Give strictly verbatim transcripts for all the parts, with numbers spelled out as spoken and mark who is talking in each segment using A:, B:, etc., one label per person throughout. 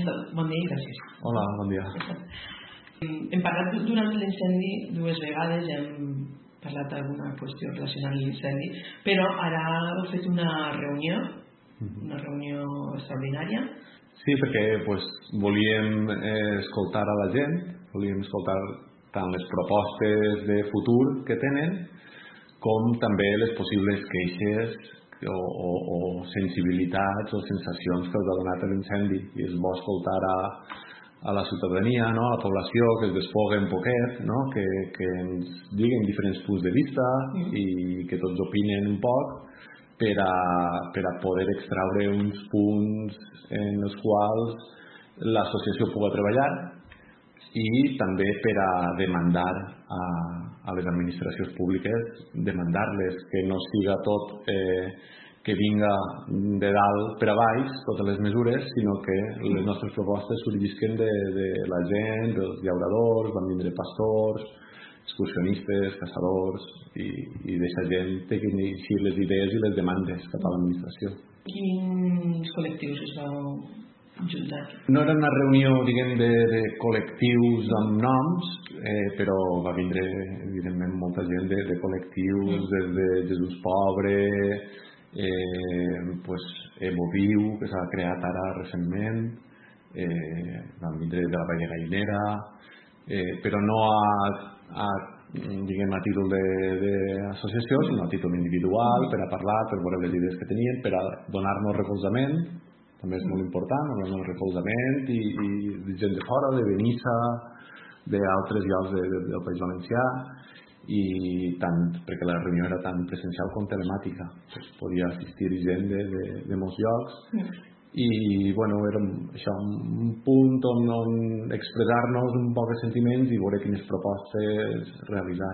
A: tot. Bon dia i gràcies.
B: Hola, bon dia.
A: Hem parlat durant l'incendi dues vegades, hem parlat d'alguna qüestió relacionada amb l'incendi, però ara heu fet una reunió, una reunió extraordinària.
B: Sí, perquè pues, volíem eh, escoltar a la gent, volíem escoltar tant les propostes de futur que tenen, com també les possibles queixes o, o, o sensibilitats o sensacions que els ha donat l'incendi. I és bo escoltar a a la ciutadania, no? A la població, que es desfogue un poquet, no? que, que ens diguin diferents punts de vista mm. i que tots opinen un poc per a, per a poder extraure uns punts en els quals l'associació pugui treballar i també per a demandar a, a les administracions públiques, demandar-les que no siga tot eh, que vinga de dalt per a baix totes les mesures, sinó que les nostres propostes sorgisquen de, de la gent, dels llauradors, van vindre pastors, excursionistes, caçadors i, i d'aquesta gent que inici les idees i les demandes cap a l'administració.
A: Quins col·lectius es vau juntar?
B: No era una reunió, diguem, de, de col·lectius amb noms, eh, però va vindre, evidentment, molta gent de, de col·lectius, des de Jesús Pobre, Eh, pues, Evo Viu, que s'ha creat ara recentment, eh, van vindre de la Vall Gallinera, eh, però no a, a, diguem, a títol d'associació, sinó a títol individual, per a parlar, per veure les idees que tenien, per a donar-nos recolzament, també és molt important, donar-nos recolzament, i, i gent de fora, de Benissa, d'altres llocs de, de, del País Valencià, i tant, perquè la reunió era tant presencial com telemàtica, pues podia assistir gent de, de, de molts llocs mm. i bueno, era això, un punt on, on expressar-nos un poc de sentiments i veure quines propostes realitzar.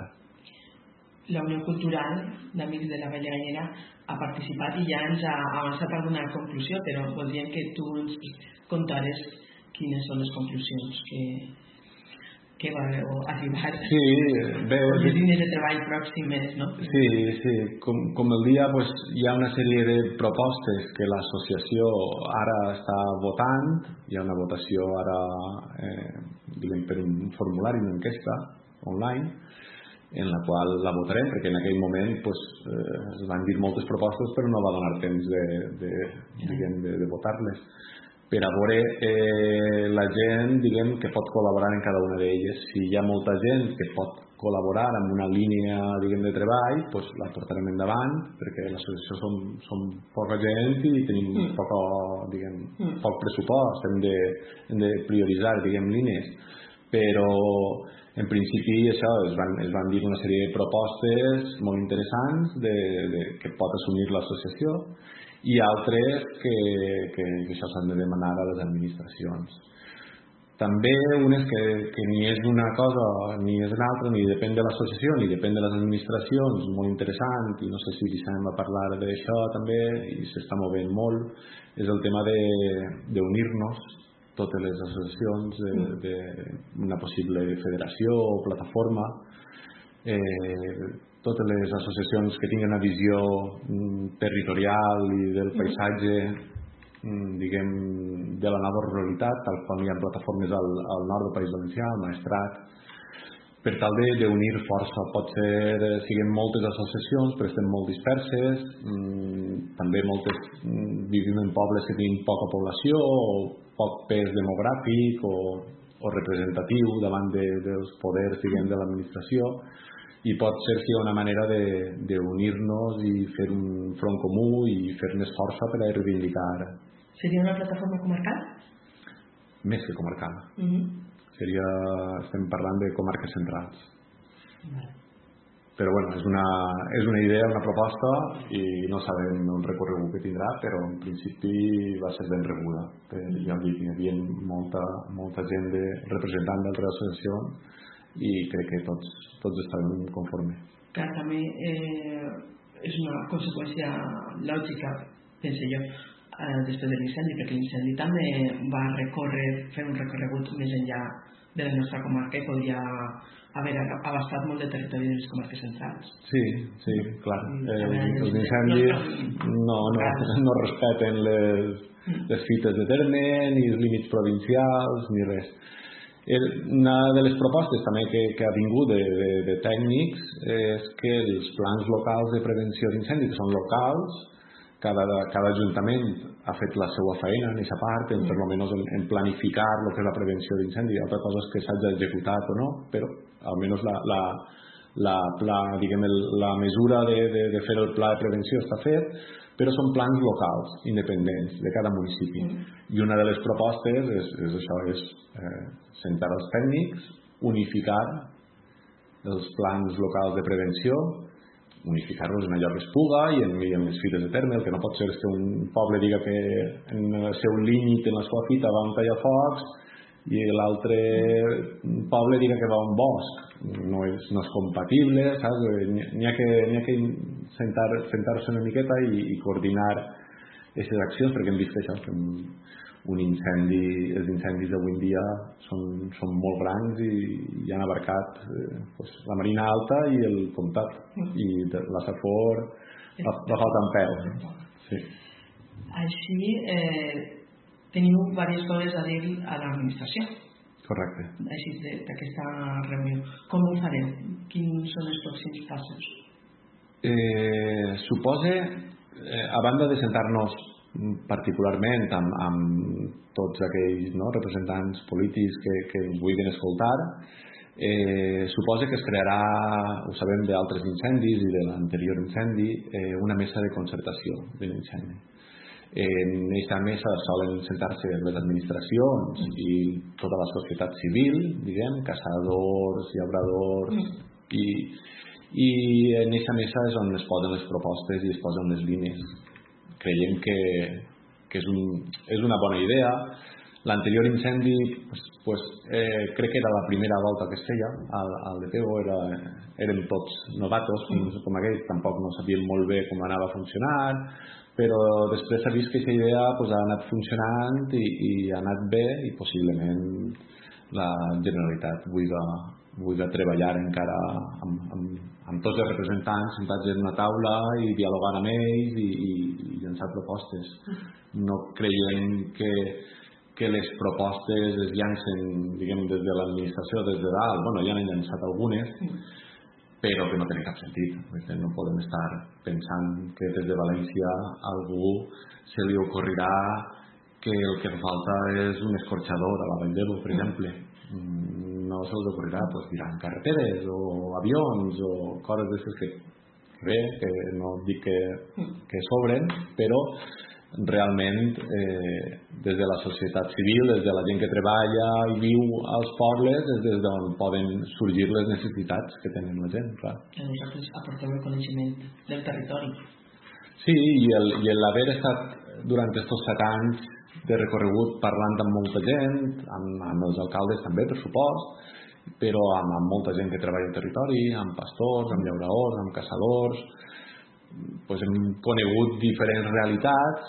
A: La Unió Cultural d'Amics de la Vall Gallinera ha participat i ja ens ha avançat alguna conclusió, però voldríem que tu ens contares quines són les conclusions que que va arribar
B: sí, bé,
A: les línies de treball pròximes, no?
B: Sí, sí. Com, com el dia pues, hi ha una sèrie de propostes que l'associació ara està votant, hi ha una votació ara eh, diguem, per un formulari, una enquesta online, en la qual la votarem, perquè en aquell moment pues, eh, es van dir moltes propostes però no va donar temps de, de, diguem, de, de votar-les, per a veure eh, la gent, diguem, que pot col·laborar en cada una d'elles. Si hi ha molta gent que pot col·laborar en una línia, diguem, de treball, doncs la portarem endavant, perquè l'associació som, som poca gent i tenim mm. poca, diguem, mm. poc pressupost, hem de, hem de prioritzar, diguem, línies. Però en principi això, es van, es van dir una sèrie de propostes molt interessants de, de, que pot assumir l'associació, i altres que, que, que això s'han de demanar a les administracions. També unes que, que ni és una cosa ni és una altra, ni depèn de l'associació ni depèn de les administracions, molt interessant, i no sé si Vicent va parlar d'això també i s'està movent molt, és el tema d'unir-nos totes les associacions d'una possible federació o plataforma, eh, totes les associacions que tinguin una visió mm, territorial i del paisatge mm, diguem, de la nova ruralitat, tal com hi ha plataformes al, al nord del País Valencià, al Maestrat, per tal d'unir força. Pot ser, eh, siguem moltes associacions, però estem molt disperses, mm, també moltes mm, vivim en pobles que tenen poca població o poc pes demogràfic o, o representatiu davant de, dels poders, diguem, de l'administració, i pot ser sí una manera d'unir-nos i fer un front comú i fer més força per a reivindicar.
A: Seria una plataforma comarcal?
B: Més que comarcal.
A: Mm-hmm.
B: Seria, estem parlant de comarques centrals.
A: Vale.
B: Però bueno, és una, és una idea, una proposta, i no sabem el recorregut que tindrà, però en principi va ser ben rebuda. Ja dic, hi havia molta, molta gent de, representant d'altres associacions, i crec que tots, tots estarem conforme.
A: Clar, també eh, és una conseqüència lògica, penso jo, eh, després de l'incendi, perquè l'incendi també va recórrer, fer un recorregut més enllà de la nostra comarca i podria haver abastat molt de territori de les comarques centrals.
B: Sí, sí, clar. Eh, els incendis no, no, no respeten les les fites de terme, ni els límits provincials, ni res. Una de les propostes també que, que ha vingut de, de, de tècnics és que els plans locals de prevenció d'incendis, que són locals, cada, cada ajuntament ha fet la seva feina en aquesta part, en, per almenys en, en planificar el que és la prevenció d'incendi. Altra cosa és que s'hagi executat o no, però almenys la, la, la, la, diguem, el, la mesura de, de, de fer el pla de prevenció està fet, però són plans locals, independents, de cada municipi. I una de les propostes és, és això, és eh, sentar els tècnics, unificar els plans locals de prevenció, unificar-los en allò que es puga i en, i en les fites de terme. El que no pot ser és que un poble diga que en el seu límit, en la seva fita, va un tallafocs i l'altre poble diga que va un bosc. No és, no és compatible, saps? N'hi ha que, n'hi ha que sentar, sentar-se una miqueta i, i coordinar aquestes accions, perquè hem vist que això, que un incendi, els incendis d'avui en dia són, són molt grans i, i han abarcat eh, pues, la Marina Alta i el Comtat, i la Safor va, va faltar en peu. Sí.
A: Així eh, teniu diverses coses a dir a l'administració.
B: Correcte.
A: Així d'aquesta reunió. Com ho fareu? Quins són els pròxims passos?
B: Eh, supose, eh, a banda de sentar-nos particularment amb, amb tots aquells, no, representants polítics que, que ens vulguin escoltar, eh, suposa que es crearà, ho sabem d'altres incendis i de l'anterior incendi, eh, una mesa de concertació de l'incendi. En aquesta mesa solen sentar-se les administracions i tota la societat civil, diguem, caçadors, llauradors, i, i en aquesta mesa és on es posen les propostes i es posen les línies. Creiem que, que és, un, és una bona idea. L'anterior incendi pues, pues, eh, crec que era la primera volta que es feia al, al de Pego, era, érem tots novatos com, com aquells, tampoc no sabíem molt bé com anava a funcionar, però després s'ha vist que aquesta idea pues, ha anat funcionant i, i ha anat bé, i possiblement la Generalitat vulgui, vulgui treballar encara amb, amb, amb tots els representants sentats en una taula i dialogant amb ells i, i, i llançar propostes. No creiem que, que les propostes es llancen, diguem, des de l'administració, des de dalt. Bueno, ja n'han llançat algunes, però que no tenen cap sentit. No podem estar pensant que des de València a algú se li ocorrirà que el que falta és un escorxador a la Vall d'Ebo, per exemple. No se us ocorrirà, doncs diran carreteres o avions o coses d'aquestes que, que bé, que no dic que, que sobren, però realment eh, des de la societat civil, des de la gent que treballa i viu als pobles, és des d'on poden sorgir les necessitats que tenen la gent, clar.
A: I vosaltres aporteu el coneixement del territori.
B: Sí, i el, i l'haver estat durant aquests set anys de recorregut parlant amb molta gent, amb, amb els alcaldes també, per supost, però amb, amb molta gent que treballa al territori, amb pastors, amb llauradors, amb caçadors, pues hem conegut diferents realitats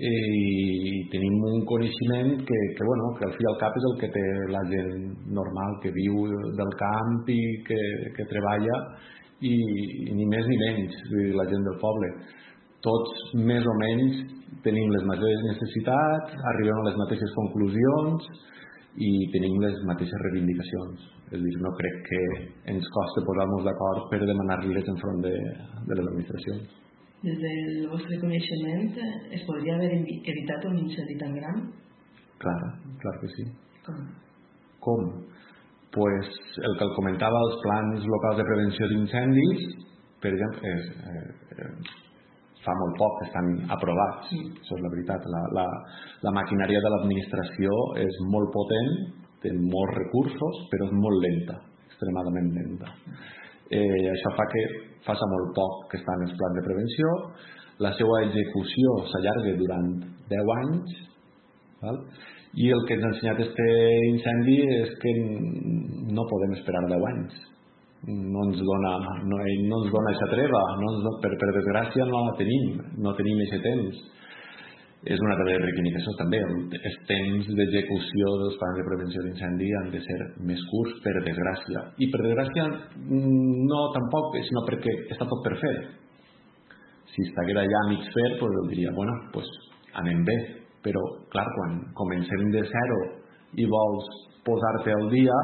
B: i tenim un coneixement que, que, bueno, que al fi i al cap és el que té la gent normal que viu del camp i que, que treballa i, i ni més ni menys, la gent del poble. Tots més o menys tenim les mateixes necessitats, arribem a les mateixes conclusions i tenim les mateixes reivindicacions. És a dir, no crec que ens costi posar-nos d'acord per demanar-les enfront de, de les administracions.
A: Des del vostre coneixement, es podria haver evitat un incendi tan gran?
B: Clar, clar que sí.
A: Com?
B: Com? Pues el que el comentava, els plans locals de prevenció d'incendis, per exemple, és, eh, fa molt poc que estan aprovats, mm. Això és la veritat. La, la, la maquinària de l'administració és molt potent, té molts recursos, però és molt lenta, extremadament lenta. Eh, això fa que faça molt poc que estan els plans de prevenció, la seva execució s'allarga durant deu anys, val? I el que ens ha ensenyat este incendi és que no podem esperar deu anys. No ens dona, no, no ens dona aquesta treva, no ens dona, per, per desgràcia no la tenim, no tenim aquest temps. És una de les reivindicacions també, els temps d'execució dels plans de prevenció d'incendi han de ser més curts, per desgràcia. I per desgràcia no tampoc, sinó perquè està tot per fer. Si estiguera ja a mig fer, doncs diria, bueno, pues anem bé, però clar, quan comencem de zero i vols posar-te al dia,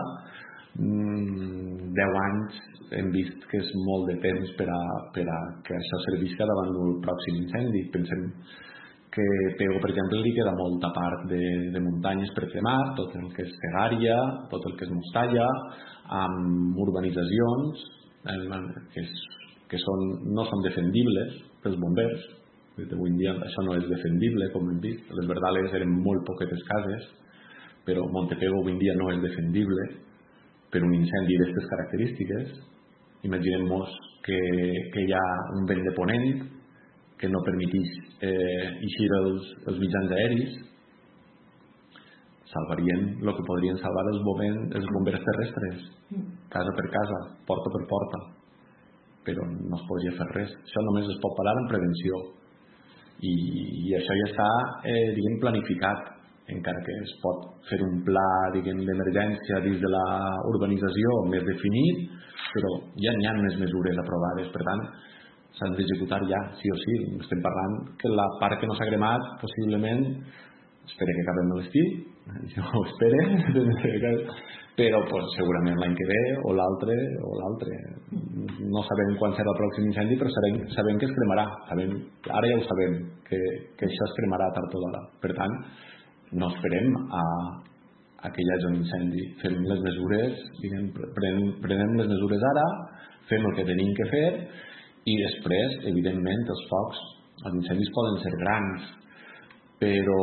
B: mmm, deu anys hem vist que és molt de temps per a, per a que això servisca davant del pròxim incendi. Pensem que Pego, per exemple, li queda molta part de, de muntanyes per cremar, tot el que és Segària, tot el que és Mostalla, amb urbanitzacions que, és, que són, no són defendibles pels bombers. Avui en dia això no és defendible, com hem vist. Les Verdales eren molt poquetes cases, però Montepego avui en dia no és defendible per un incendi d'aquestes característiques. Imaginem-nos que, que hi ha un vent de ponent que no permetís eh, eixir els, els mitjans aeris, salvarien el que podrien salvar els bombers, els bombers terrestres, casa per casa, porta per porta, però no es podria fer res. Això només es pot parar en prevenció, i, i això ja està eh, diguem, planificat, encara que es pot fer un pla d'emergència dins de la urbanització més definit, però ja n'hi ha més mesures aprovades. Per tant, s'han d'executar ja, sí o sí. Estem parlant que la part que no s'ha cremat possiblement, espero que acabem l'estiu, jo ho espero, però pues, segurament l'any que ve o l'altre o l'altre. No sabem quan serà el pròxim incendi, però sabem, sabem que es cremarà. Sabem, ara ja ho sabem, que, que això es cremarà tard o d'hora. Per tant, no esperem a, a que hi hagi un incendi. Fem les mesures, diguem, prenem, prenem les mesures ara, fem el que tenim que fer, i després, evidentment, els focs, els incendis poden ser grans, però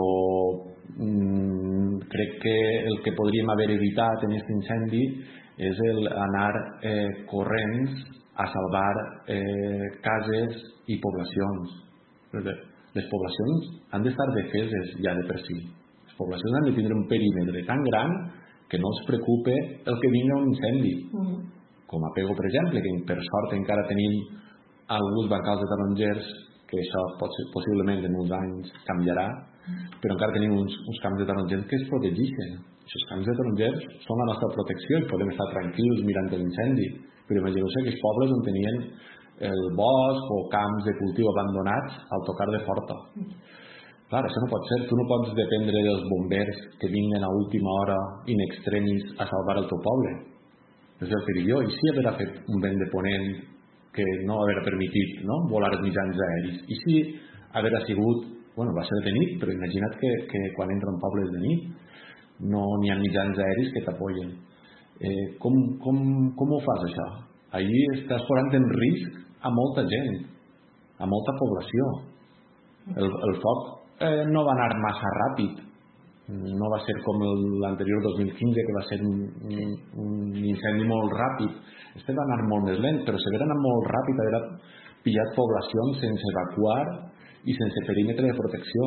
B: mm, crec que el que podríem haver evitat en aquest incendi és el anar eh, corrents a salvar eh, cases i poblacions. Les poblacions han d'estar defeses ja de per si. Les poblacions han de tindre un perímetre tan gran que no els preocupe el que vingui un incendi. Mm. Com a Pego, per exemple, que per sort encara tenim alguns bancals de tarongers, que això pot ser, possiblement en uns anys canviarà, però encara tenim uns, uns camps de tarongers que es protegeixen. Aquests camps de tarongers són la nostra protecció i podem estar tranquils mirant l'incendi. Però imagineu-vos aquells pobles on tenien el bosc o camps de cultiu abandonats al tocar de forta. Clar, això no pot ser. Tu no pots dependre dels bombers que vinguen a última hora in extremis a salvar el teu poble. És el que dic jo. I si haver fet un vent de ponent que no haver permitit, no, volar els mitjans aeris. I si haver sigut, bueno, va ser de nit, però imagina't que, que quan entra un poble és de nit, no n'hi ha mitjans aeris que t'apoyen. Eh, com, com, com ho fas, això? Ahir estàs posant en risc a molta gent, a molta població. El, el foc eh, no va anar massa ràpid, no va ser com l'anterior dos mil quinze, que va ser un, un, un incendi molt ràpid. Este va anar molt més lent, però si haver anat molt ràpid, haver pillat poblacions sense evacuar i sense perímetre de protecció.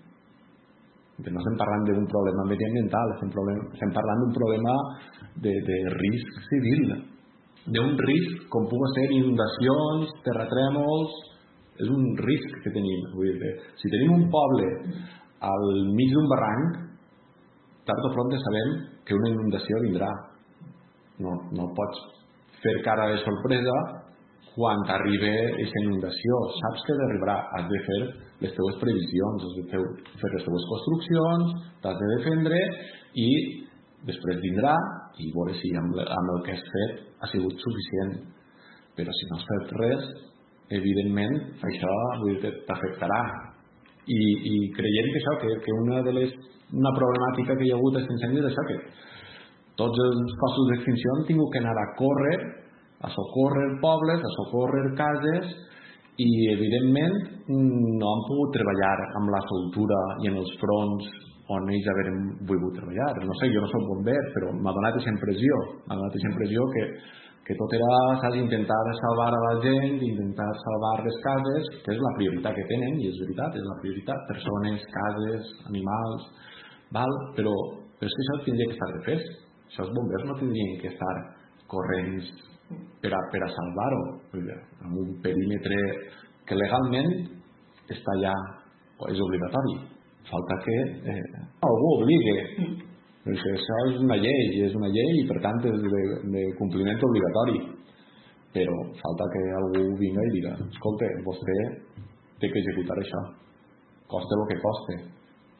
B: No estem parlant d'un problema mediambiental, estem, problem, estem parlant d'un problema de, de risc civil, d'un risc com pugui ser inundacions, terratrèmols. És un risc que tenim. Vull dir, si tenim un poble al mig d'un barranc, tard o pront sabem que una inundació vindrà. No, no pots fer cara de sorpresa quan t'arriba aquesta inundació. Saps que arribarà. Has de fer les teves previsions, has de fer, fer les teves construccions, t'has de defendre i després vindrà i veure si amb, amb el que has fet ha sigut suficient. Però si no has fet res, evidentment això t'afectarà. I, i creiem que això, que, que una de les una problemàtica que hi ha hagut a l'incendi és això, que tots els cossos d'extinció han tingut que anar a córrer, a socórrer pobles, a socórrer cases, i evidentment no han pogut treballar amb la soltura i en els fronts on ells haveren volgut treballar. No sé, jo no soc bomber, però m'ha donat aquesta impressió, m'ha donat aquesta impressió que, que tot era, saps, intentar salvar a la gent, intentar salvar les cases, que és la prioritat que tenen, i és veritat, és la prioritat, persones, cases, animals, val? Però, però és que això tindria que estar refès. Això els bombers no tindrien que estar corrents per a, per a salvar-ho, amb un perímetre que legalment està ja, és obligatori. Falta que eh, algú obligue. Perquè això és una llei, és una llei i per tant és de, de compliment obligatori. Però falta que algú vinga i diga, escolta, vostè té que executar això. Coste el que coste.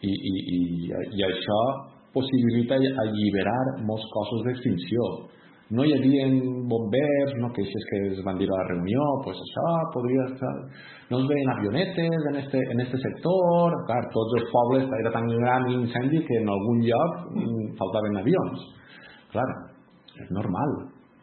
B: I, i, i, i això possibilita alliberar molts cossos d'extinció. No hi havia bombers, no queixes que es van dir a la reunió, pues això podria estar... No es veien avionetes en este, en este sector, clar, tots els pobles, era tan gran l'incendi que en algun lloc faltaven avions. Clar, és normal.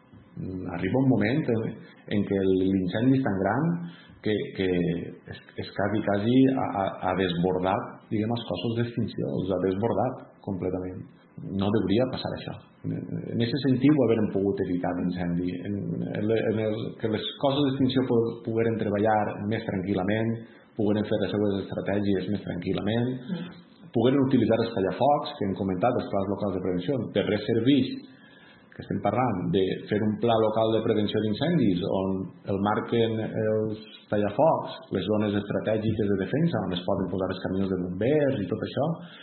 B: Arriba un moment en, en què l'incendi és tan gran que, que és, és quasi, quasi ha, ha desbordat, diguem, els cossos d'extinció, els ha desbordat completament. No hauria passar això. En aquest sentit ho haurem pogut evitar l'incendi, en, en, en el, que les cossos d'extinció pogueren treballar més tranquil·lament, pogueren fer les seves estratègies més tranquil·lament, pogueren utilitzar els tallafocs que hem comentat, els plans locals de prevenció. De res serveix que estem parlant de fer un pla local de prevenció d'incendis on el marquen els tallafocs, les zones estratègiques de defensa on es poden posar els camions de bombers i tot això,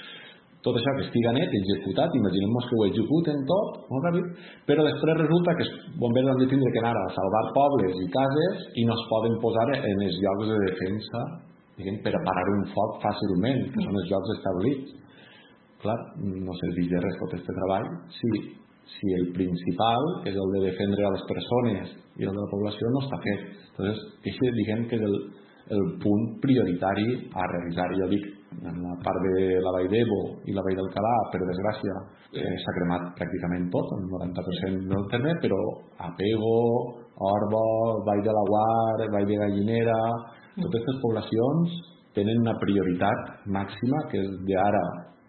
B: tot això que estiga net, executat, imaginem-nos que ho executen tot, molt ràpid, però després resulta que els bombers han de tindre que anar a salvar pobles i cases i no es poden posar en els llocs de defensa, diguem, per a parar un foc fàcilment, que són els llocs establits. Clar, no serveix de res tot aquest treball si, si el principal, que és el de defendre a les persones i el de la població, no està fet. Entonces, això diguem que és el, el punt prioritari a realitzar. Jo dic, en la part de la Vall d'Ebo i la Vall d'Alcalà, per desgràcia, eh, s'ha cremat pràcticament tot, el noranta per cent del terme, però a Pego, Orba, Vall de Laguar, Vall de Gallinera, totes aquestes poblacions tenen una prioritat màxima que és d'ara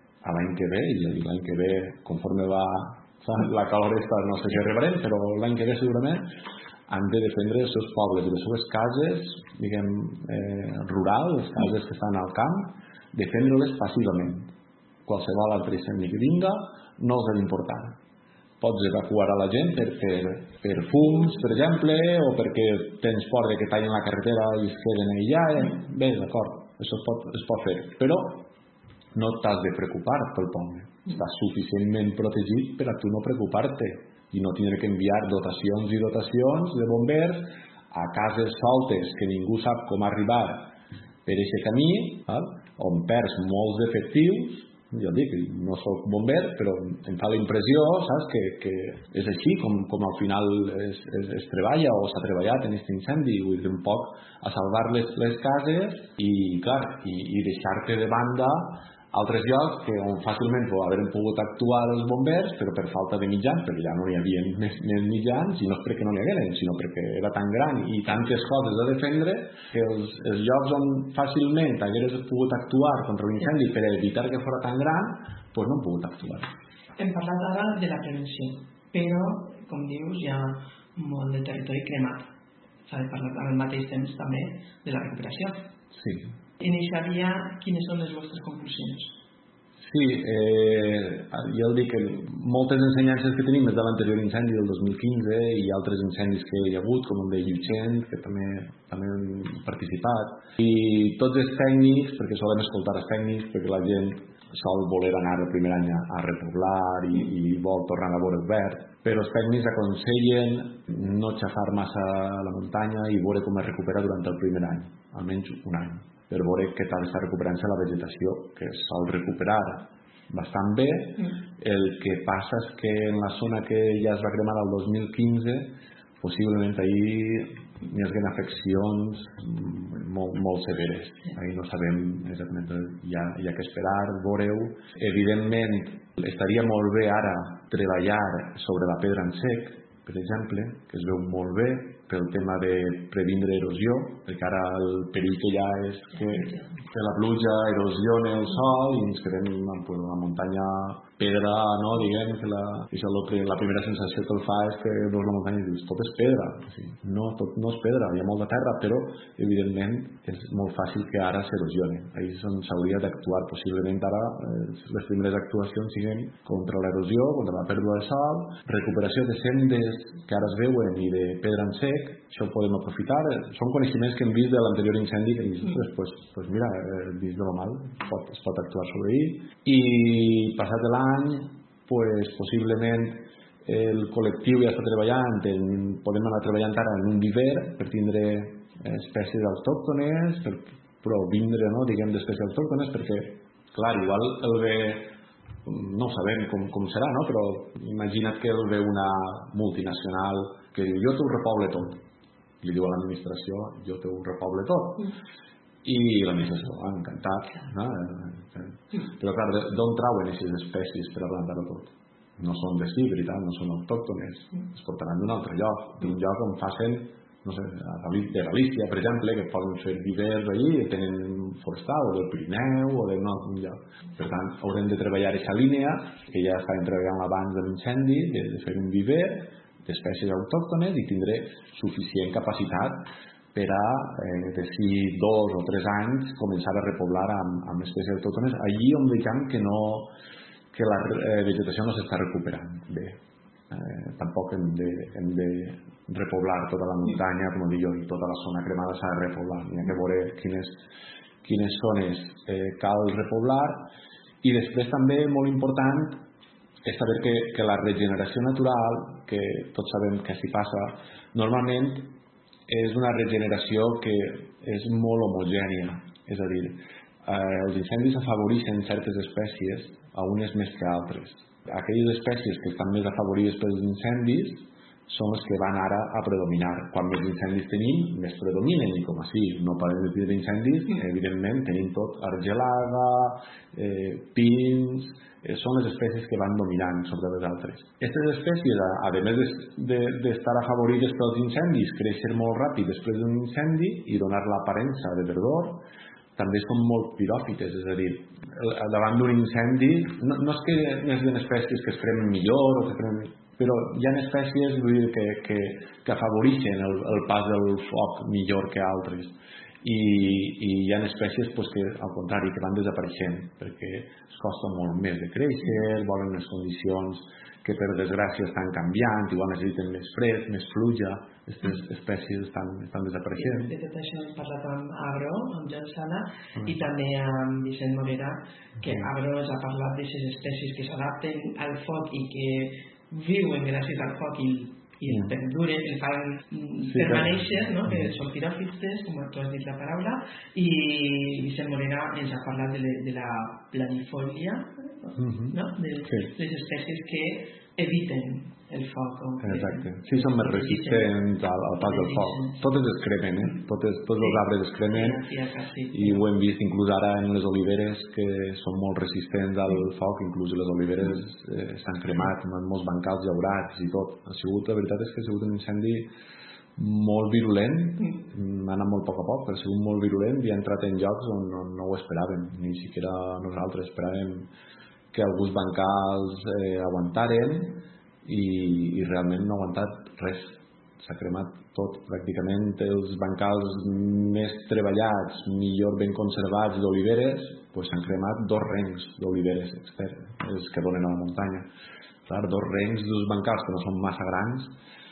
B: a l'any que ve, i l'any que ve, conforme va la calor esta, no sé si arribarem, però l'any que ve segurament han de defendre els seus pobles i les seves cases, diguem, eh, rurals, les cases que estan al camp, defendre-les passivament. Qualsevol altre incendi que vinga no els ha d'importar. Pots evacuar a la gent per, per, per fums, per exemple, o perquè tens por de que tallin la carretera i es queden aïllats. Bé, d'acord, això es pot, es pot fer. Però no t'has de preocupar pel poble. Estàs suficientment protegit per a tu no preocupar-te i no tindre que enviar dotacions i dotacions de bombers a cases soltes que ningú sap com arribar per aquest camí, val? On perds molts efectius. Jo dic, no soc bomber, però em fa la impressió, saps, que, que és així com, com al final es, es, es treballa o s'ha treballat en aquest incendi, vull dir, un poc a salvar les, les cases i, clar, i, i deixar-te de banda altres llocs que on fàcilment haurem pogut actuar els bombers, però per falta de mitjans, perquè ja no hi havia més, més mitjans, i no és perquè no n'hi hagueren, sinó perquè era tan gran i tantes coses a defendre que els, els llocs on fàcilment hagués pogut actuar contra un incendi per evitar que fos tan gran, doncs no han pogut actuar.
A: Hem parlat ara de la prevenció, però, com dius, hi ha molt de territori cremat. S'ha de parlar al mateix temps també de la recuperació.
B: Sí.
A: En aquesta via, quines són les vostres conclusions?
B: Sí, eh, jo dic que moltes ensenyances que tenim és de l'anterior incendi del dos mil quinze i altres incendis que hi ha hagut, com el de Llutxent, que també, també han participat, i tots els tècnics, perquè solem escoltar els tècnics, perquè la gent sol voler anar el primer any a repoblar i, i vol tornar a veure el verd, però els tècnics aconsellen no xafar massa la muntanya i veure com es recupera durant el primer any, almenys un any, per veure què tal està recuperant-se la vegetació, que es sol recuperar bastant bé. El que passa és que en la zona que ja es va cremar el dos mil quinze, possiblement ahir hi ha afeccions molt, molt severes. Ahir no sabem exactament, hi ha, hi ha que esperar, veureu. Evidentment, estaria molt bé ara treballar sobre la pedra en sec, per exemple, que es veu molt bé pel tema de previndre erosió, perquè ara el perill que hi ha és que, que la pluja erosione el sol i ens quedem amb la muntanya pedra, no, diguem que la, això lo que, la primera sensació que el fa és que veus la muntanya i dius, tot és pedra. Sí, no, tot no és pedra, hi ha molta terra, però evidentment és molt fàcil que ara s'erosione. Ahí és on s'hauria d'actuar. Possiblement ara eh, les primeres actuacions siguin contra l'erosió, contra la pèrdua de sal, recuperació de sendes que ara es veuen i de pedra en sec. Això ho podem aprofitar. Són coneixements que hem vist de l'anterior incendi que hem vist, pues, pues, pues mira, eh, vist de lo mal, es pot, es pot actuar sobre ell. I passat l'any, pues, possiblement el col·lectiu ja està treballant, en, podem anar treballant ara en un viver per tindre espècies autòctones, per provindre, no, diguem, d'espècies autòctones, perquè clar, igual el ve, no ho sabem com, com serà, no? Però imagina't que el ve una multinacional que diu jo t'ho repoble tot, li diu a l'administració jo t'ho repoble tot, i l'administració, ah, encantat, no? Però clar, d'on trauen aquestes espècies per a plantar-ho tot? No són d'ací, veritat, no són autòctones, es portaran d'un altre lloc, d'un lloc on facin, no sé, de Galícia, per exemple, que poden fer vivers allí, que tenen forestal, o del Pirineu, o d'un altre lloc. Per tant, haurem de treballar aquesta línia, que ja estàvem treballant abans de l'incendi, de, de fer un viver d'espècies autòctones i tindré suficient capacitat per a, eh, d'ací dos o tres anys, començar a repoblar amb, amb espècies autòctones, allí on vegem que no que la eh, vegetació no s'està recuperant bé. Eh, tampoc hem de, hem de repoblar tota la muntanya, com dic jo, i tota la zona cremada s'ha de repoblar. Hi ha que veure quines, quines zones eh, cal repoblar, i després també molt important és saber que, que la regeneració natural, que tots sabem que s'hi passa, normalment és una regeneració que és molt homogènia, és a dir, eh, els incendis afavoreixen certes espècies a unes més que altres. Aquelles espècies que estan més afavorides pels incendis són les que van ara a predominar. Quan més incendis tenim, més predominen, i com així no parem de tenir incendis, evidentment tenim tot argelada, eh, pins, eh, són les espècies que van dominant sobre les altres. Aquestes espècies, a, a més d'estar de, de afavorides pels incendis, creixen molt ràpid després d'un incendi i donar l'aparença de verdor, també són molt piròfites, és a dir, davant d'un incendi, no, no és que hi hagi espècies que es cremen millor, o que cremen, però hi ha espècies vull dir, que, que, que afavoreixen el, el pas del foc millor que altres, i, i hi ha espècies pues, que al contrari, que van desapareixent, perquè es costa molt més de créixer, volen unes condicions que per desgràcia estan canviant, igual necessiten més fred, més pluja, aquestes espècies estan, estan desapareixent.
A: De tot això hem parlat amb Agro, amb Joan Sala, mm. i també amb Vicent Morera, que mm. Agro ens ha parlat d'aquestes espècies que s'adapten al foc i que viuen gràcies al foc i, i el perduren, el fan sí, permanèixer, no? Que són piròfites, com tu has dit la paraula, i Vicent Morera ens ha parlat de, de la planifòlia,
B: mm-hmm.
A: no? De sí. les espècies que eviten el foc.
B: Exacte. Sí, són més resistents al, al pas del foc. Totes es cremen, eh? Totes, tots els arbres es cremen, i ho hem vist inclús ara en les oliveres que són molt resistents al foc, inclús les oliveres eh, s'han cremat amb molts bancals llaurats i tot. Ha sigut, la veritat és que ha sigut un incendi molt virulent, m'ha anat molt a poc a poc, però ha sigut molt virulent i ha entrat en llocs on no, no ho esperàvem, ni siquiera nosaltres esperàvem que alguns bancals eh, aguantaren, i, i realment no ha aguantat res, s'ha cremat tot pràcticament. Els bancals més treballats, millor ben conservats d'oliveres, pues s'han cremat dos rencs d'oliveres externs, els que donen a la muntanya. Clar, dos rencs dels bancals que no són massa grans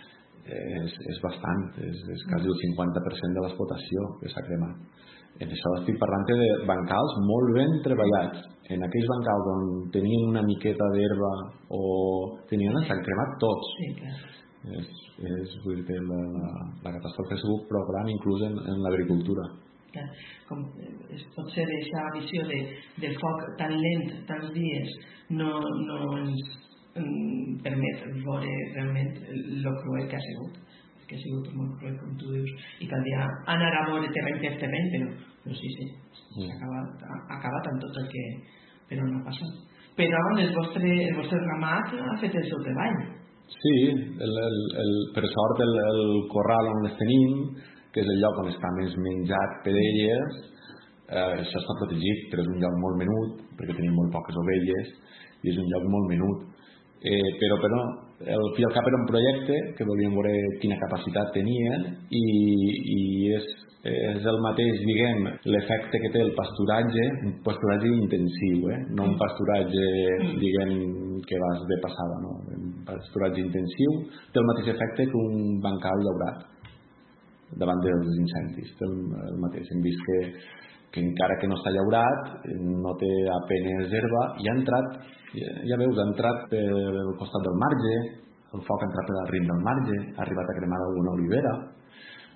B: és, és bastant, és, és quasi el cinquanta per cent de l'explotació que s'ha cremat. En això estic parlant de bancals molt ben treballats. En aquells bancals on tenien una miqueta d'herba o tenien, s'han cremat tots.
A: Sí, clar.
B: És, és, vull dir, la, la, la catàstrofe ha sigut prou gran inclús en, en l'agricultura.
A: Com, es pot ser aquesta visió de, de foc tan lent, tants dies, no, no ens mm, permet veure realment el cruel que ha sigut. Que ha sigut molt cruel, com tu dius, i caldria anar a veure terreny per terreny, però, però sí, sí, s'ha acabat, ha acabat amb tot el que però no ha passat. Però el vostre, el vostre ramat ha fet el seu treball.
B: Sí, el, el, el, per sort el, el corral on les tenim, que és el lloc on està més menjat per elles, eh, això està protegit, però és un lloc molt menut, perquè tenim molt poques ovelles, i és un lloc molt menut. Eh, però, però el fi al cap era un projecte que volíem veure quina capacitat tenien, i, i és, és el mateix, diguem, l'efecte que té el pasturatge, un pasturatge intensiu, eh? No un pasturatge, diguem, que vas de passada, no? Un pasturatge intensiu té el mateix efecte que un bancal llaurat davant dels incendis, té el, el mateix. Hem vist que, que encara que no està llaurat, no té apenes herba, i ha entrat, ja veus, ha entrat pel costat del marge, el foc ha entrat per al rim del marge, ha arribat a cremar alguna olivera,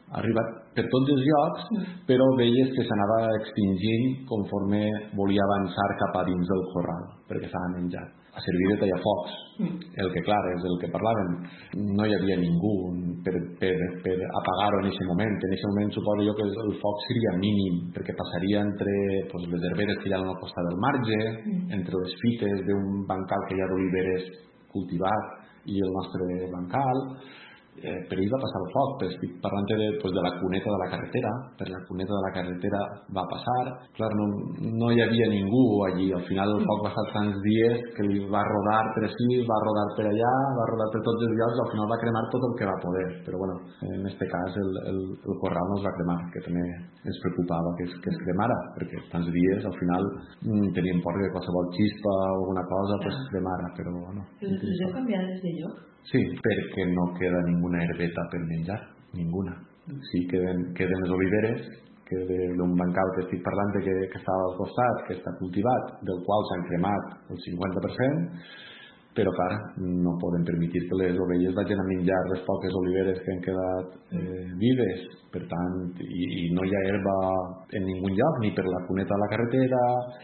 B: ha arribat per tots els llocs, però veies que s'anava extingint conforme volia avançar cap a dins del corral, perquè estava menjat. A servir de tallafocs. El que, clar, és el que parlàvem. No hi havia ningú per, per, per apagar-ho en aquest moment. En aquest moment suposo jo que el foc seria mínim, perquè passaria entre pues, les herberes que hi ha al costat del marge, entre les fites d'un bancal que hi ha d'oliveres cultivat i el nostre bancal. Eh, per ahir va passar el foc, però estic parlant de, pues, de la cuneta de la carretera. Per la cuneta de la carretera va passar. Clar, no, no hi havia ningú allí. Al final el foc va estar tants dies que li va rodar per aquí, va rodar per allà, va rodar per tots els llocs, al final va cremar tot el que va poder. Però bueno, en este cas el, el, el corral no es va cremar, que també ens preocupava que es, que es cremara, perquè tants dies al final mm, teníem por que qualsevol xispa o alguna cosa pues cremara, però no.
A: Però us heu canviat de lloc?
B: Sí, perquè no queda ninguna herbeta per menjar, ninguna. Sí, queden, queden les oliveres, que d'un bancal que estic parlant que, que està al costat, que està cultivat, del qual s'han cremat el cinquanta per cent, però clar, no podem permetir que les ovelles vagin a menjar les poques oliveres que han quedat eh, vives. Per tant, i, i no hi ha herba en ningun lloc, ni per la cuneta de la carretera,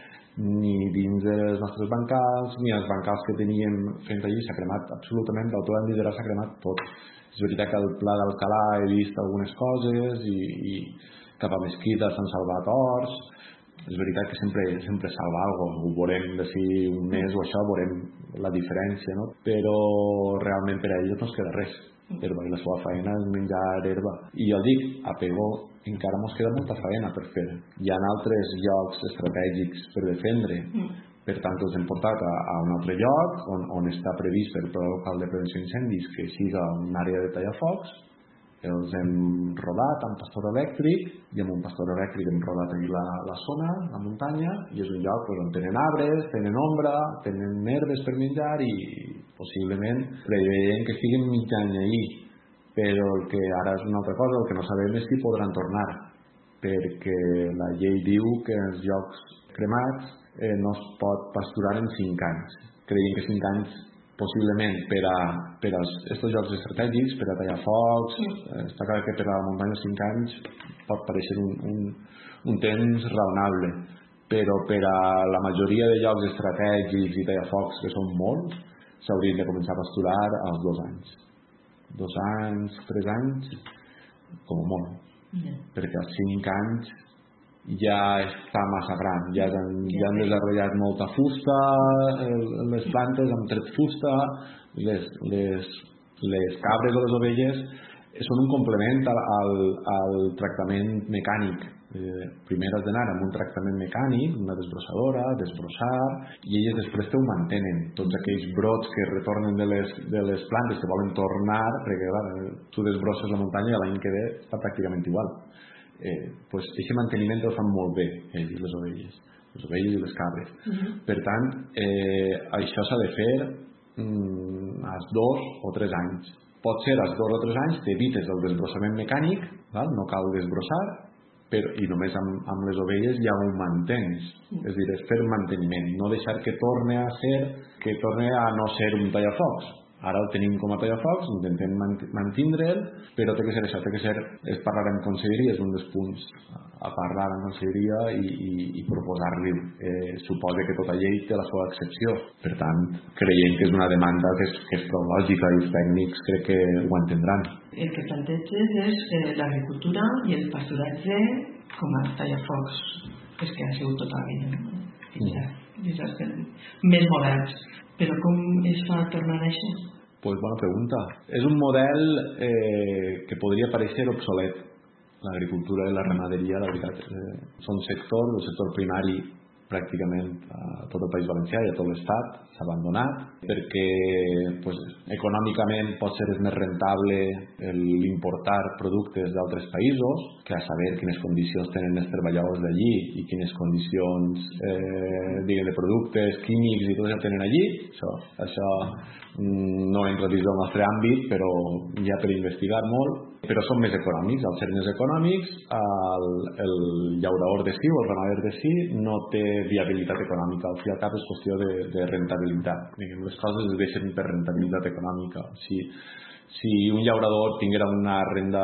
B: ni dins dels nostres bancals, ni els bancals que teníem fent allí. S'ha cremat absolutament, del tot en s'ha cremat tot. És veritat que al Pla d'Alcalà he vist algunes coses i, i cap a Mesquita s'han salvat horts. És veritat que sempre, sempre salva alguna cosa. Ho veurem d'ací un mes o això, veurem la diferència, no? Però realment per a ells no es queda res. Herba, i la seva feina és menjar herba. I jo dic, a Pego encara mos queda molta feina per fer. Hi ha altres llocs estratègics per defendre, mm. per tant els hem portat a, a un altre lloc on, on està previst per el Pla Local de Prevenció d'Incendis que siga una àrea de tallafocs. Els hem rodat amb pastor elèctric i amb un pastor elèctric hem rodat allà la, la zona, la muntanya, i és un lloc on tenen arbres, tenen ombra, tenen herbes per menjar i possiblement preveiem que estiguin mitjans allí, però el que ara és una altra cosa, el que no sabem és si podran tornar, perquè la llei diu que els llocs cremats eh, no es pot pasturar en cinc anys. Creiem que cinc anys possiblement per a, per als estos llocs estratègics, per a tallar focs, eh, està clar que per a la muntanya cinc anys pot pareixer un, un, un temps raonable, però per a la majoria de llocs estratègics i tallafocs, que són molts, s'haurien de començar a pasturar als dos anys. Dos anys, tres anys, com a molt. Yeah. Perquè als cinc anys ja està massa gran, ja han, ja han desenvolupat molta fusta, les plantes han tret fusta, les, les, les cabres o les ovelles són un complement al, al, al tractament mecànic. Eh, primer has d'anar amb un tractament mecànic, una desbrossadora, desbrossar, i elles després te ho mantenen. Tots aquells brots que retornen de les, de les plantes que volen tornar, perquè clar, tu desbrosses la muntanya i l'any que ve està pràcticament igual. Eh, pues, aquest manteniment el fan molt bé ells, les ovelles, les ovelles i les cabres. Uh-huh. Per tant, eh, això s'ha de fer mm, als dos o tres anys. Pot ser als dos o tres anys t'evites el desbrossament mecànic, val? No cal desbrossar, però, i només amb, amb les ovelles ja ho mantens, és a dir, és per manteniment, no deixar que torne a ser que torne a no ser un tallafocs. Ara el tenim com a tallafocs, intentem mantindre'l, però té que ser això, té que ser, és parlar en conselleria, és un dels punts a parlar en conselleria i, i, i proposar-li. Eh, suposa que tota llei té la seva excepció, per tant, creiem que és una demanda que és, que és prou lògica i els tècnics crec que ho entendran.
A: El que planteges és eh, l'agricultura i el pasturatge com a tallafocs, és que ha sigut tota la vida, mm. més moderns. Però com es fa tornar a això?
B: Pues bona pregunta. És un model eh, que podria parecer obsolet. L'agricultura i la ramaderia, la veritat, eh, són sectors, el sector primari pràcticament a tot el País Valencià i a tot l'Estat s'ha abandonat perquè pues, econòmicament pot ser més rentable l'importar productes d'altres països que a saber quines condicions tenen els treballadors d'allí i quines condicions eh, diguem, de productes químics i tot això tenen allí. Això, això no entra dins del nostre àmbit, però hi ha per investigar molt. però són més econòmics. Al ser més econòmics, el, el llaurador de sí o el ramader de sí no té viabilitat econòmica. Al fi i al cap és qüestió de, de rentabilitat. Diguem, les coses es deixen per rentabilitat econòmica. Si, si un llaurador tinguera una renda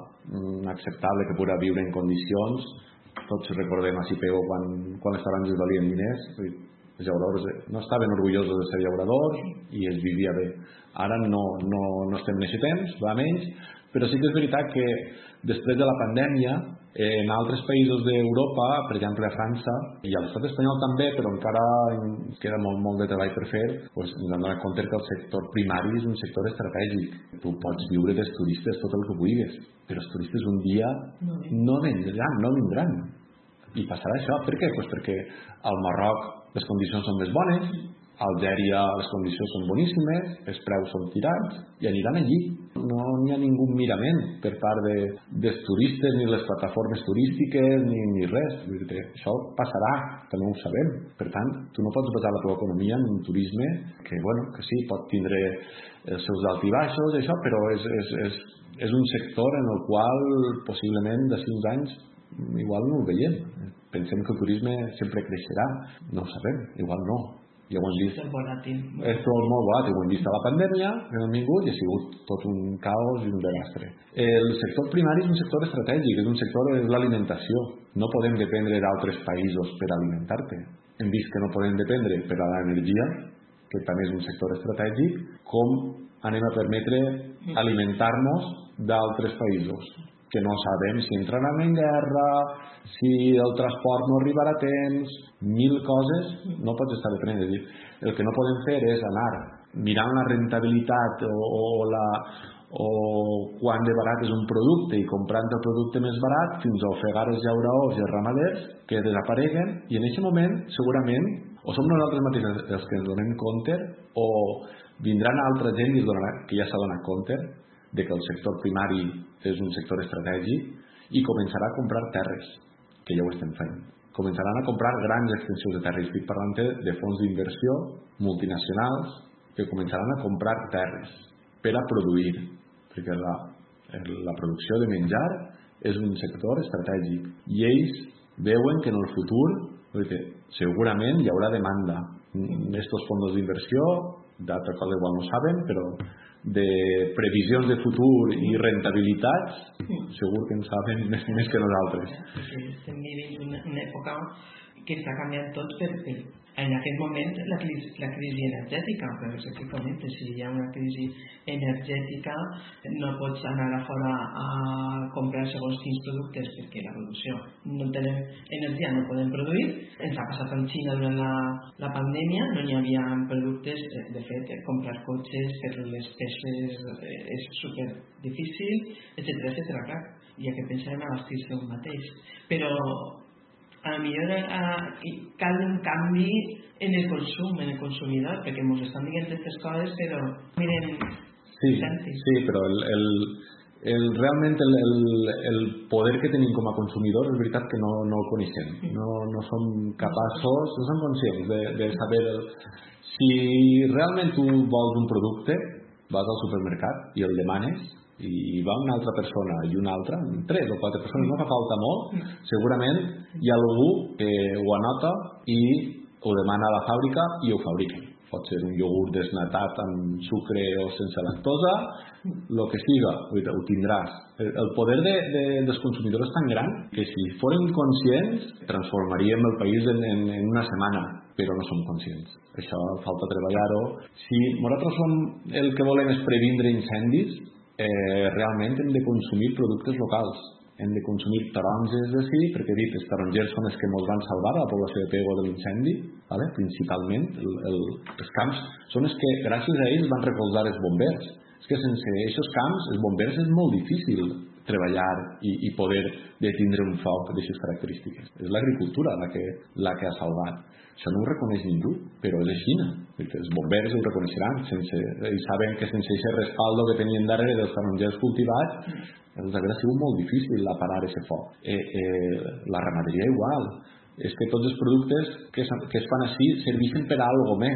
B: acceptable que pugui viure en condicions, tots recordem a Sipego quan, quan les taronges valien diners, els llauradors no estaven orgullosos de ser llauradors i es vivia bé. Ara no, no, no estem en aquest temps, va menys, però sí que és veritat que després de la pandèmia, en altres països d'Europa, per exemple a França i a l'estat espanyol també, però encara queda molt, molt de treball per fer, doncs ens hem donat compte que el sector primari és un sector estratègic. Tu pots viure dels turistes tot el que vulguis, però els turistes un dia no vindran, no vindran. I passarà això. Per què? Pues perquè al Marroc les condicions són més bones, a Algèria les condicions són boníssimes, els preus són tirats i aniran allí. No n'hi ha ningú mirament per part de, dels turistes, ni les plataformes turístiques, ni, ni res. Vull dir, això passarà, que no ho sabem. Per tant, tu no pots basar la teva economia en un turisme que, bueno, que sí, pot tindre els seus alts i baixos, això, però és, és, és, és un sector en el qual possiblement de cinc anys igual no el veiem. Pensem que el turisme sempre creixerà. No ho sabem, igual no. Ja ho hem vist.
A: És volàtil.
B: És tot molt volàtil. Ho hem vist a la pandèmia, que no ha vingut i ha sigut tot un caos i un desastre. El sector primari és un sector estratègic, és un sector de l'alimentació. No podem dependre d'altres països per alimentar-te. Hem vist que no podem dependre per a l'energia, que també és un sector estratègic, com anem a permetre alimentar-nos d'altres països que no sabem si entraran en guerra, si el transport no arribarà a temps, mil coses, no pots estar depenent. És dir, el que no podem fer és anar mirant la rentabilitat o, o, la, o quant de barat és un producte i comprant el producte més barat fins a ofegar els llauradors i els ramaders que desapareguen, i en aquest moment segurament o som nosaltres mateixos els que ens donem compte o vindran altra gent i es donarà, que ja s'ha donat compte de que el sector primari és un sector estratègic i començarà a comprar terres, que ja ho estem fent. Començaran a comprar grans extensions de terres. Estic parlant de fons d'inversió multinacionals que començaran a comprar terres per a produir, perquè la, la producció de menjar és un sector estratègic i ells veuen que en el futur segurament hi haurà demanda. Estos fondos d'inversió, d'altra cosa igual no saben, però de previsions de futur i rentabilitats segur que en saben més, més que nosaltres.
A: Sí, estem vivint una, una època que està canviant tot per, per en aquest moment la crisi, la crisi energètica, però és que comenta, si hi ha una crisi energètica no pots anar a fora a comprar segons quins productes perquè la producció no tenim energia, no podem produir. Ens ha passat en Xina durant la, la pandèmia, no hi havia productes, de fet comprar cotxes per les peces és super difícil, etcètera, etcètera. Clar, ja que pensem en abastir-se un mateix, però a millor eh, cal un canvi en el consum, en el consumidor, perquè ens estan dient aquestes coses, però miren,
B: sí, sí, però el, el, el, realment el, el, el poder que tenim com a consumidors és veritat que no, no el coneixem, no, no som capaços, no som conscients de, de saber el, si realment tu vols un producte, vas al supermercat i el demanes, i va una altra persona i una altra, tres o quatre persones, no fa falta molt, segurament hi ha algú que ho anota i ho demana a la fàbrica i ho fabriquen. Pot ser un iogurt desnatat amb sucre o sense lactosa, el que siga, ho tindràs. El poder de, de, dels consumidors és tan gran que si fossin conscients transformaríem el país en, en, en una setmana, però no som conscients. Això falta treballar-ho. Si nosaltres som el que volem és previndre incendis, Eh, realment hem de consumir productes locals, hem de consumir taronges de sí, perquè he dit, els tarongers són els que ens van salvar a la població de Pego de l'incendi, ¿vale? Principalment el, el, els camps són els que gràcies a ells van recolzar els bombers. És que sense aquests camps els bombers és molt difícil treballar i, i poder detindre un foc d'aquestes característiques. És l'agricultura la que, la que ha salvat. Això no ho reconeix ningú, però és així. Els bombers ho reconeixeran, sense, i saben que sense aquest respaldo que tenien darrere dels tarongers cultivats, els hauria sigut molt difícil parar aquest foc. Eh, eh, la ramaderia igual. És que tots els productes que, que es fan així serveixen per a alguna més.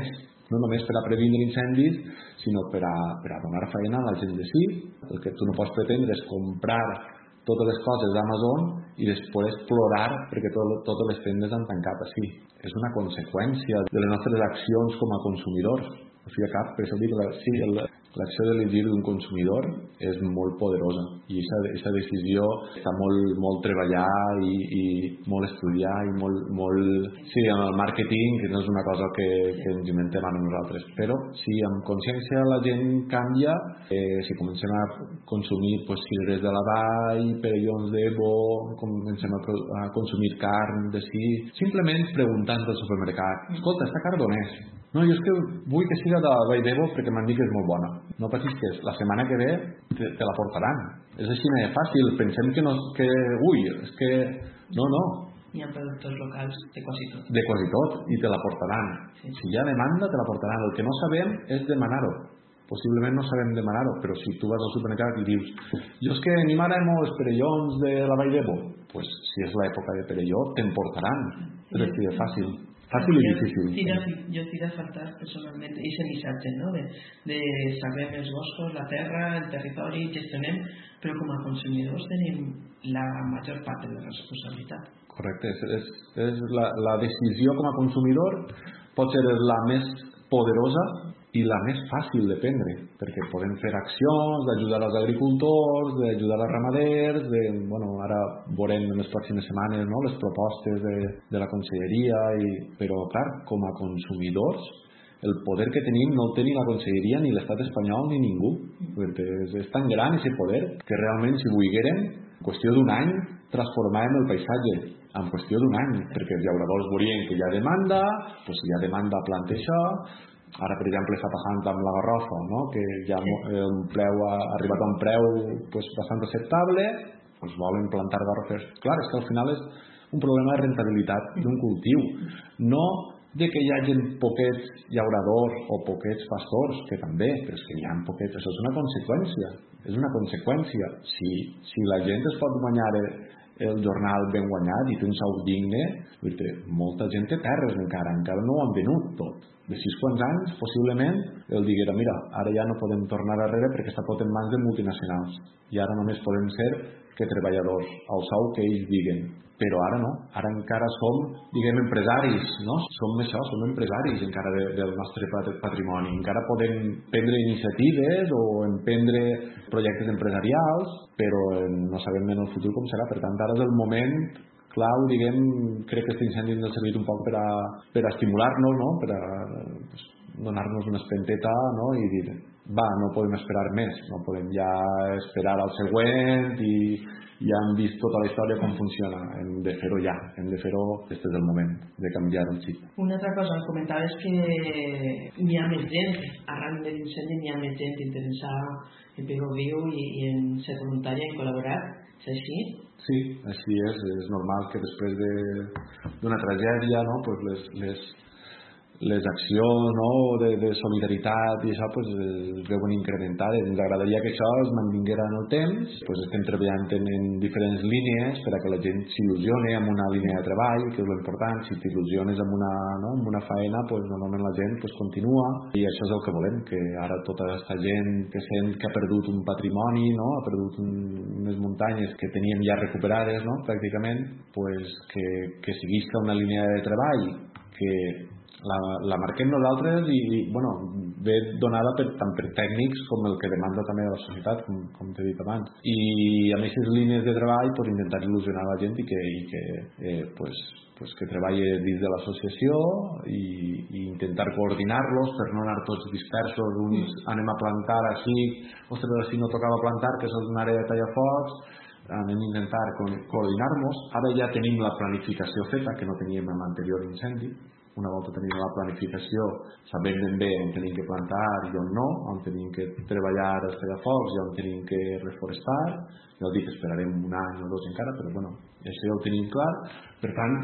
B: no només per a previndre incendis, sinó per a, per a donar feina a la gent de sí. El que tu no pots pretendre és comprar totes les coses d'Amazon i després plorar perquè tot, totes les tendes han tancat així. És una conseqüència de les nostres accions com a consumidors. O sigui, cap, per això dic, la, sí, el, l'acció d'elegir d'un consumidor és molt poderosa i aquesta decisió està molt, molt treballar i, i molt estudiar i molt, molt... Sí, en el màrqueting, que no és una cosa que, que ens inventem a nosaltres, però si amb consciència la gent canvia, eh, si comencem a consumir pues, sidres de la vall, perellons d'Evo, comencem a, a consumir carn de sí, simplement preguntant al supermercat, escolta, esta carn d'on és? No, jo és que vull que siga de la vall d'Evo perquè m'han dit que és molt bona. No patis que la setmana que ve te, te la portaran. És així de fàcil. Pensem que no... Que, ui, és que... No, no.
A: Hi ha productors locals de quasi tot.
B: De quasi tot, i te la portaran. Sí. Si hi ha demanda, te la portaran. El que no sabem és demanar-ho. Possiblement no sabem demanar-ho, però si tu vas al supermercat i dius jo és que a mi m'agraden molt els perellons de la vall d'Evo, pues, si és l'època de perelló, te'n portaran. És així de fàcil. Fàcil i difícil.
A: Tira, jo tira a faltar personalment aquest missatge, no? de, de sabem els boscos, la terra, el territori, gestionem, però com a consumidors tenim la major part de la responsabilitat.
B: Correcte, és, és, és la, la decisió com a consumidor pot ser la més poderosa i la més fàcil de prendre, perquè podem fer accions d'ajudar als agricultors, d'ajudar als ramaders, de, bueno, ara veurem en les pròximes setmanes, no?, les propostes de, de la conselleria, i, però clar, com a consumidors el poder que tenim no el té ni la conselleria ni l'estat espanyol ni ningú, perquè és, és tan gran aquest poder que realment si volguérem, en qüestió d'un any transformàvem el paisatge en qüestió d'un any, perquè els llauradors veurien que hi ha demanda, doncs si hi ha demanda planta això. Ara, per exemple, està passant amb la garrofa, no? Que ja un preu ha arribat a un preu pues, bastant acceptable, doncs volen plantar garrofers. Clar, és que al final és un problema de rentabilitat d'un cultiu, no de que hi hagi poquets llauradors o poquets pastors, que també, però és que hi ha poquets, això és una conseqüència, és una conseqüència. Si, si la gent es pot guanyar el jornal ben guanyat i té un sou digne, molta gent té terres encara, encara no ho han venut tot. De sis quants anys, possiblement, el diguera, mira, ara ja no podem tornar darrere perquè està tot en mans de multinacionals i ara només podem ser que treballadors, al sou que ells diguen. Però ara no, ara encara som, diguem, empresaris, no? Som això, som empresaris encara de, del nostre patrimoni. Encara podem prendre iniciatives o emprendre projectes empresarials, però no sabem en el futur com serà. Per tant, ara és el moment clau, diguem, crec que aquest incendi ens ha servit un poc per a, per a estimular-nos, no? Per a pues, donar-nos una espenteta, no? I dir, va, no podem esperar més, no podem ja esperar al següent i ja hem vist tota la història com funciona, hem de fer-ho ja, hem de fer-ho, aquest és el moment de canviar el xip.
A: Una altra cosa, em comentaves que n'hi ha més gent, arran de l'incendi n'hi ha més gent interessada en Pego Viu i, i en ser voluntària, en col·laborar, és així?
B: Sí, així és, és normal que després d'una tragèdia, no, pues les, les, les accions, no, de, de solidaritat i això pues, es veuen incrementades. Ens agradaria que això es mantinguera en el temps, pues estem treballant en, en diferents línies per a que la gent s'il·lusione amb una línia de treball, que és l'important. Si t'il·lusiones amb una, no, amb una feina, pues, normalment la gent pues, continua, i això és el que volem, que ara tota aquesta gent que sent que ha perdut un patrimoni, no, ha perdut un, unes muntanyes que teníem ja recuperades, no, pràcticament, pues, que, que seguisca una línia de treball que La, la marquem nosaltres i, i bueno, ve donada per, tant per tècnics com el que demanda també la societat, com, com t'he dit abans. I amb aquestes línies de treball pues, intentar il·lusionar la gent i que, i que, eh, pues, pues, que treballi dins de l'associació i, i intentar coordinar-los per no anar tots dispersos. Uns anem a plantar així, ostres, així no tocava plantar, que això és una àrea de tallafocs, anem a intentar coordinar-nos. Ara ja tenim la planificació feta, que no teníem en l'anterior incendi. Una volta tenim la planificació, sabem ben bé on tenim que plantar i on no, on tenim que treballar els tallafocs i on tenim que reforestar. Ja ho dic, esperarem un any o dos encara, però bueno, això ja ho tenim clar. Per tant,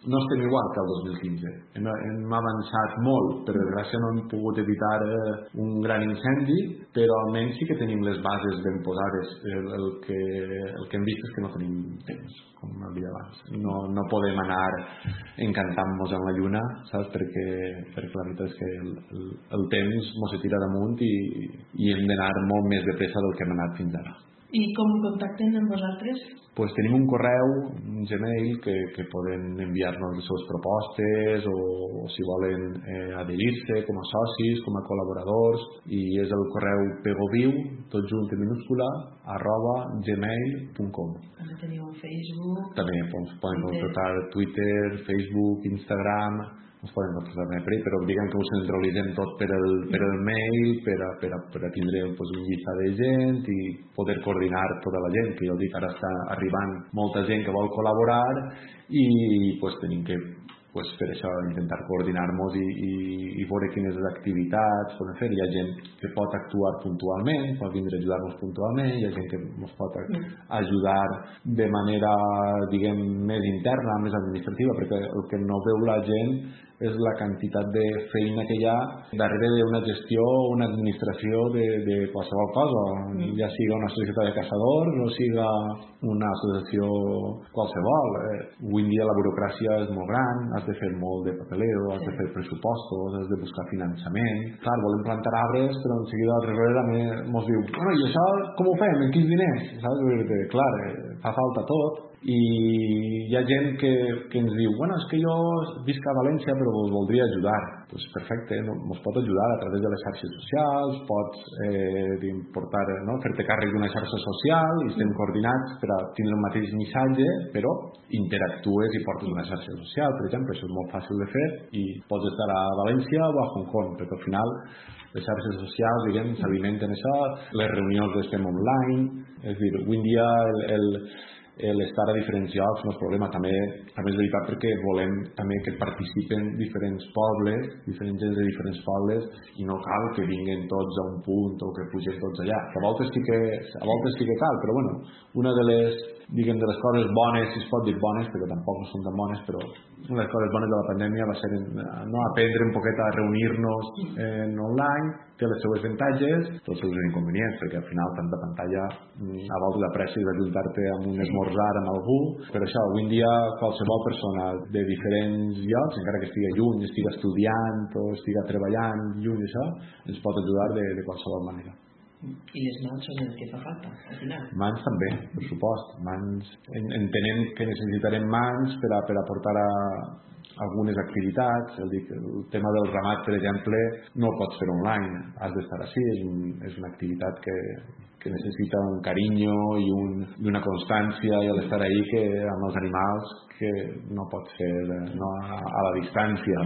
B: no estem igual que el dos mil quinze. Hem, hem avançat molt, per desgràcia no hem pogut evitar eh, un gran incendi, però almenys sí que tenim les bases ben posades. El, el, que, el que hem vist és que no tenim temps, com el dia abans. No, no podem anar encantant-nos en la lluna, saps? Perquè, perquè la veritat és que el, el, el temps mos se tira damunt i, i hem d'anar molt més de pressa del que hem anat fins ara.
A: I com contacten amb vosaltres?
B: Pues tenim un correu, un Gmail, que, que poden enviar-nos les seves propostes o, o si volen eh, adherir-se com a socis, com a col·laboradors, i és el correu pegoviu, tot junt en minúscula, arroba gmail punt com.
A: També teniu un Facebook?
B: També doncs, poden contactar Twitter, Facebook, Instagram, ens poden contactar per ahí, però diguem que ho centralitzem tot per el, per el mail, per a, per a, per a tindre pues, un llista de gent i poder coordinar tota la gent, que jo dic ara està arribant molta gent que vol col·laborar i pues, tenim que pues, per això intentar coordinar-nos i, i, i veure quines activitats podem fer. Hi ha gent que pot actuar puntualment, pot vindre a ajudar-nos puntualment, hi ha gent que ens pot ajudar de manera, diguem, més interna, més administrativa, perquè el que no veu la gent és la quantitat de feina que hi ha darrere d'una gestió o una administració de, de qualsevol cosa, ja siga una societat de caçadors o siga una associació qualsevol. Eh, avui en dia la burocràcia és molt gran, has de fer molt de papeleo, has de fer pressupostos, has de buscar finançament. Clar, volem plantar arbres, però en seguida al darrere ens diu, bueno, i això com ho fem? En quins diners? Saps? Perquè, clar, eh, fa falta tot. I hi ha gent que, que ens diu, bueno, és que jo visc a València però us voldria ajudar. Doncs perfecte, no, ens pot ajudar a través de les xarxes socials, pots eh, portar, no? fer-te càrrec d'una xarxa social i estem coordinats per a tindre el mateix missatge, però interactues i portes una xarxa social, per exemple, això és molt fàcil de fer i pots estar a València o a Hong Kong, perquè al final les xarxes socials, diguem, s'alimenten això, les reunions les fem online, és a dir, avui en dia el, el l'estar a diferents llocs no és problema, també, també és veritat perquè volem també que participen diferents pobles, diferents gens de diferents pobles i no cal que vinguin tots a un punt o que pugen tots allà, que a voltes sí que, a voltes sí que cal, però bueno, una de les, diguem, de les coses bones, si es pot dir bones, perquè tampoc no són tan bones, però una de les coses bones de la pandèmia va ser no aprendre un poquet a reunir-nos en online, té les seues avantatges, tots els seus inconvenients, perquè al final tanta pantalla a voltes d'apressis d'ajuntar-te amb un esmorzar amb algú, però això, avui en dia qualsevol persona de diferents llocs, encara que estigui lluny, estigui estudiant o estigui treballant lluny, això, ens pot ajudar de, de qualsevol manera.
A: I les mans són el que fa falta, al final.
B: Mans també, per supost. Mans, entenem que necessitarem mans per a, per a portar a algunes activitats. El, dic, el tema del ramat, per exemple, no el pots fer online, has d'estar així, és, un, és una activitat que, que necessita un carinyo i, un, i una constància i l'estar ahí que amb els animals que no pot ser no, a, a la distància.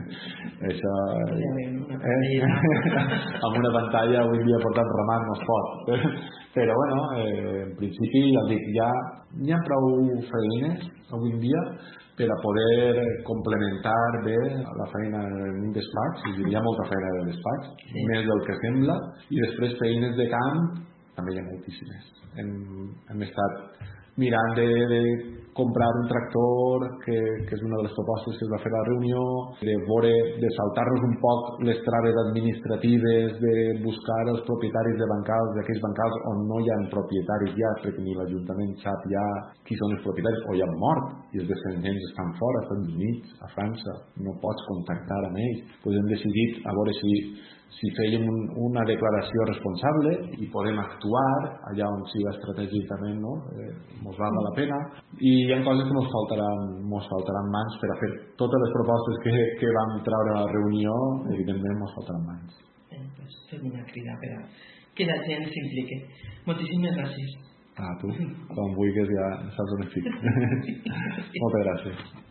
B: Això, eh, amb una pantalla avui dia portant ramat no es pot. Però bueno, eh, en principi ja dic, ja hi ha prou feines avui en dia per a poder complementar bé la feina en un despatx, hi ha molta feina de despatx, sí. Més del que sembla, i després feines de camp també hi ha moltíssimes. Hem, hem estat mirant de, de comprar un tractor, que, que és una de les propostes que es va fer a la reunió, de veure, de saltar-nos un poc les traves administratives, de buscar els propietaris de bancals, d'aquells bancals on no hi ha propietaris ja, perquè ni l'Ajuntament sap ja qui són els propietaris, o ja han mort, i els descendents estan fora, a Estats Units, a França, no pots contactar amb ells. Pues hem decidit a veure si si fèiem un, una declaració responsable i podem actuar allà on siga estratègicament, no? Eh, mos valga la pena, i hi ha coses que mos faltaran, mos faltaran mans per a fer totes les propostes que, que vam treure a la reunió, evidentment mos faltaran mans.
A: Eh, pues fem una crida per a que la gent s'implique. Moltíssimes gràcies.
B: Ah, tu, quan vulguis ja saps on estic. Moltes gràcies.